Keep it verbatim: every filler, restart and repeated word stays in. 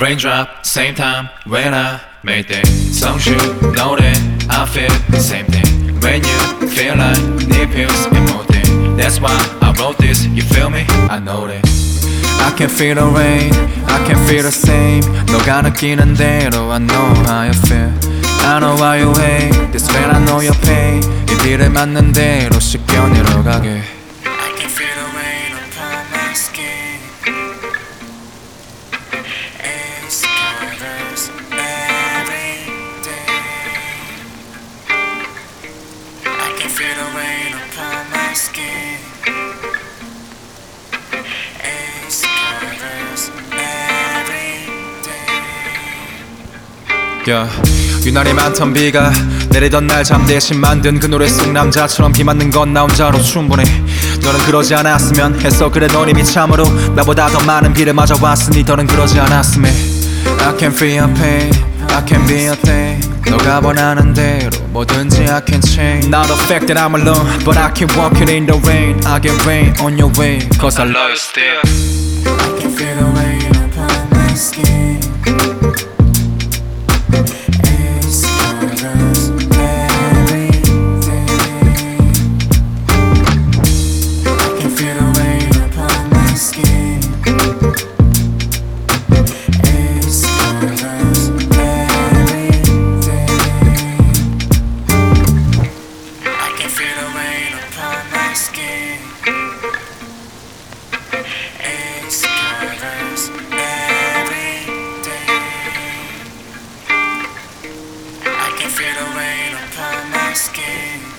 Raindrop, same time when I made that song. You know that I feel the same thing when you feel like need pills and more thing. That's why I wrote this, you feel me? I know that I can feel the rain, I can feel the same. 너가 느끼는 대로 I know how you feel. I know why you hate this when I know your pain. 이 비를 맞는 대로 쉽게 내려가게. I can feel the rain upon my skin. It's covers every day. I can feel the rain upon my skin. It's covers every day. Yeah. 유난히 많던 비가 내리던 날 잠 대신 만든 그 노래 속 남자처럼 비 맞는 건 나 혼자로 충분해. 너는 그러지 않았으면 했어. 그래 넌 이미 참으로 나보다 더 많은 비를 맞아왔으니 더는 그러지 않았음에. I can feel your pain, I can be your thing. 너가 원하는 대로 뭐든지 I can change. Not the fact that I'm alone, but I keep walking in the rain. I get rain on your way, cause I love you still. I can feel the rain upon my skin. Feel the rain upon my skin.